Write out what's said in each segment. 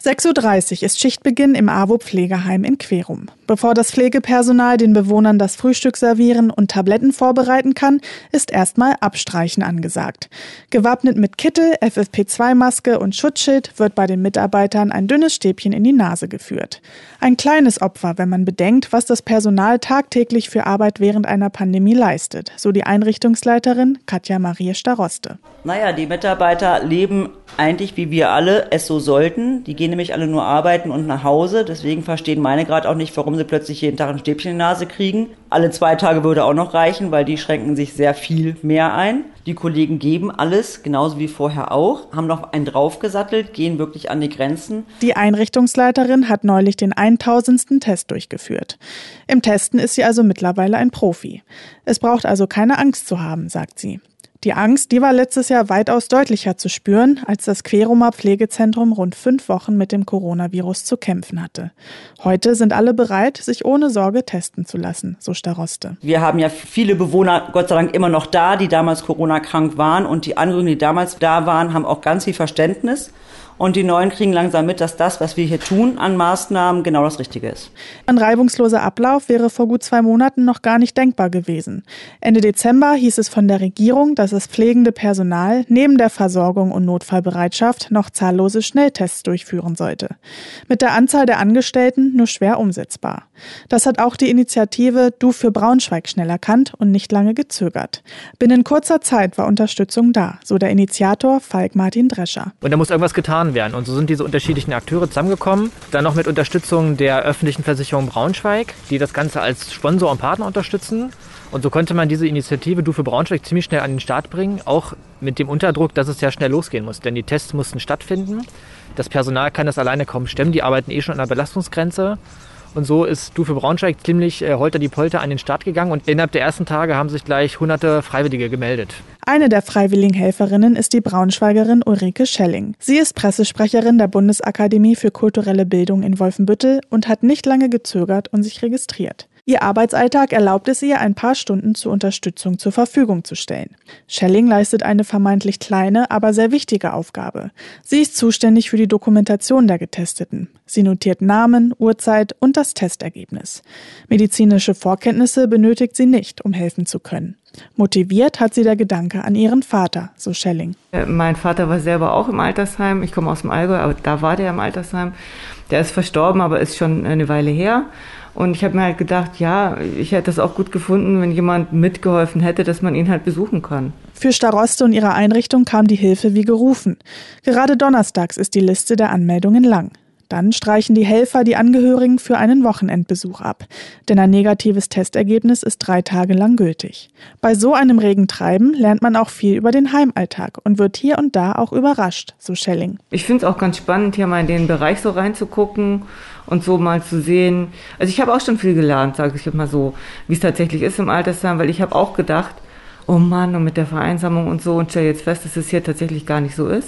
6:30 Uhr ist Schichtbeginn im AWO-Pflegeheim in Querum. Bevor das Pflegepersonal den Bewohnern das Frühstück servieren und Tabletten vorbereiten kann, ist erstmal Abstreichen angesagt. Gewappnet mit Kittel, FFP2-Maske und Schutzschild wird bei den Mitarbeitern ein dünnes Stäbchen in die Nase geführt. Ein kleines Opfer, wenn man bedenkt, was das Personal tagtäglich für Arbeit während einer Pandemie leistet, so die Einrichtungsleiterin Katja Marie Staroste. Die Mitarbeiter leben eigentlich wie wir alle es so sollten. Die gehen nämlich alle nur arbeiten und nach Hause. Deswegen verstehen meine gerade auch nicht, warum sie plötzlich jeden Tag ein Stäbchen in die Nase kriegen. Alle 2 Tage würde auch noch reichen, weil die schränken sich sehr viel mehr ein. Die Kollegen geben alles, genauso wie vorher auch, haben noch einen draufgesattelt, gehen wirklich an die Grenzen. Die Einrichtungsleiterin hat neulich den 1000. Test durchgeführt. Im Testen ist sie also mittlerweile ein Profi. Es braucht also keine Angst zu haben, sagt sie. Die Angst, die war letztes Jahr weitaus deutlicher zu spüren, als das Querumer Pflegezentrum rund 5 Wochen mit dem Coronavirus zu kämpfen hatte. Heute sind alle bereit, sich ohne Sorge testen zu lassen, so Staroste. Wir haben ja viele Bewohner, Gott sei Dank, immer noch da, die damals Corona-krank waren. Und die Angehörigen, die damals da waren, haben auch ganz viel Verständnis. Und die Neuen kriegen langsam mit, dass das, was wir hier tun an Maßnahmen, genau das Richtige ist. Ein reibungsloser Ablauf wäre vor gut 2 Monaten noch gar nicht denkbar gewesen. Ende Dezember hieß es von der Regierung, dass das pflegende Personal neben der Versorgung und Notfallbereitschaft noch zahllose Schnelltests durchführen sollte. Mit der Anzahl der Angestellten nur schwer umsetzbar. Das hat auch die Initiative Du für Braunschweig schnell erkannt und nicht lange gezögert. Binnen kurzer Zeit war Unterstützung da, so der Initiator Falk Martin Drescher. Und da muss irgendwas getan werden. Und so sind diese unterschiedlichen Akteure zusammengekommen. Dann noch mit Unterstützung der öffentlichen Versicherung Braunschweig, die das Ganze als Sponsor und Partner unterstützen. Und so konnte man diese Initiative Du für Braunschweig ziemlich schnell an den Start bringen, auch mit dem Unterdruck, dass es ja schnell losgehen muss. Denn die Tests mussten stattfinden. Das Personal kann das alleine kaum stemmen. Die arbeiten schon an der Belastungsgrenze. Und so ist Du für Braunschweig ziemlich holter die Polter an den Start gegangen. Und innerhalb der ersten Tage haben sich gleich hunderte Freiwillige gemeldet. Eine der freiwilligen Helferinnen ist die Braunschweigerin Ulrike Schelling. Sie ist Pressesprecherin der Bundesakademie für kulturelle Bildung in Wolfenbüttel und hat nicht lange gezögert und sich registriert. Ihr Arbeitsalltag erlaubt es ihr, ein paar Stunden zur Unterstützung zur Verfügung zu stellen. Schelling leistet eine vermeintlich kleine, aber sehr wichtige Aufgabe. Sie ist zuständig für die Dokumentation der Getesteten. Sie notiert Namen, Uhrzeit und das Testergebnis. Medizinische Vorkenntnisse benötigt sie nicht, um helfen zu können. Motiviert hat sie der Gedanke an ihren Vater, so Schelling. Mein Vater war selber auch im Altersheim. Ich komme aus dem Allgäu, aber da war der im Altersheim. Der ist verstorben, aber ist schon eine Weile her. Und ich habe mir halt gedacht, ja, ich hätte es auch gut gefunden, wenn jemand mitgeholfen hätte, dass man ihn halt besuchen kann. Für Staroste und ihre Einrichtung kam die Hilfe wie gerufen. Gerade donnerstags ist die Liste der Anmeldungen lang. Dann streichen die Helfer die Angehörigen für einen Wochenendbesuch ab. Denn ein negatives Testergebnis ist 3 Tage lang gültig. Bei so einem regen Treiben lernt man auch viel über den Heimalltag und wird hier und da auch überrascht, so Schelling. Ich finde es auch ganz spannend, hier mal in den Bereich so reinzugucken und so mal zu sehen. Also ich habe auch schon viel gelernt, sage ich mal so, wie es tatsächlich ist im Altersheim, weil ich habe auch gedacht, oh Mann, und mit der Vereinsamung und so, und stelle jetzt fest, dass es hier tatsächlich gar nicht so ist.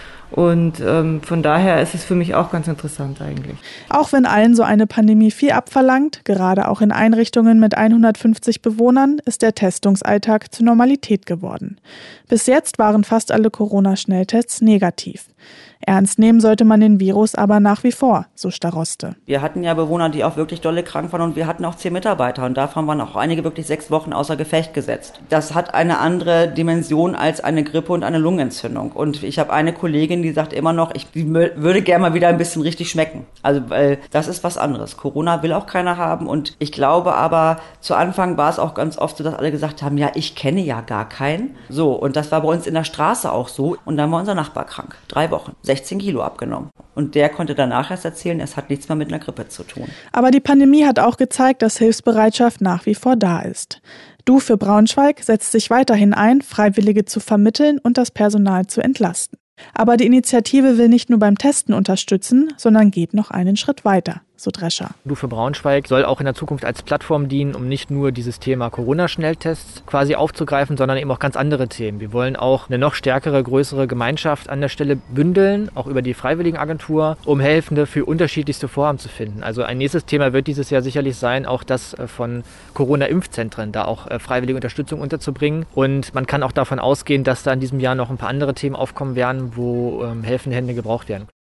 Und von daher ist es für mich auch ganz interessant eigentlich. Auch wenn allen so eine Pandemie viel abverlangt, gerade auch in Einrichtungen mit 150 Bewohnern, ist der Testungsalltag zur Normalität geworden. Bis jetzt waren fast alle Corona-Schnelltests negativ. Ernst nehmen sollte man den Virus aber nach wie vor, so Staroste. Wir hatten ja Bewohner, die auch wirklich dolle krank waren und wir hatten auch 10 Mitarbeiter und davon waren auch einige wirklich 6 Wochen außer Gefecht gesetzt. Das hat eine andere Dimension als eine Grippe und eine Lungenentzündung. Und ich habe eine Kollegin, die sagt immer noch, die würde gerne mal wieder ein bisschen richtig schmecken. Also weil das ist was anderes. Corona will auch keiner haben und ich glaube aber, zu Anfang war es auch ganz oft so, dass alle gesagt haben, ja, ich kenne ja gar keinen. So, und das war bei uns in der Straße auch so. Und dann war unser Nachbar krank. 3 Wochen. 16 Kilo abgenommen. Und der konnte danach erst erzählen, es hat nichts mehr mit einer Grippe zu tun. Aber die Pandemie hat auch gezeigt, dass Hilfsbereitschaft nach wie vor da ist. Du für Braunschweig setzt sich weiterhin ein, Freiwillige zu vermitteln und das Personal zu entlasten. Aber die Initiative will nicht nur beim Testen unterstützen, sondern geht noch einen Schritt weiter, so Drescher. Du für Braunschweig soll auch in der Zukunft als Plattform dienen, um nicht nur dieses Thema Corona-Schnelltests quasi aufzugreifen, sondern eben auch ganz andere Themen. Wir wollen auch eine noch stärkere, größere Gemeinschaft an der Stelle bündeln, auch über die Freiwilligenagentur, um Helfende für unterschiedlichste Vorhaben zu finden. Also ein nächstes Thema wird dieses Jahr sicherlich sein, auch das von Corona-Impfzentren, da auch freiwillige Unterstützung unterzubringen. Und man kann auch davon ausgehen, dass da in diesem Jahr noch ein paar andere Themen aufkommen werden, wo helfende Hände gebraucht werden.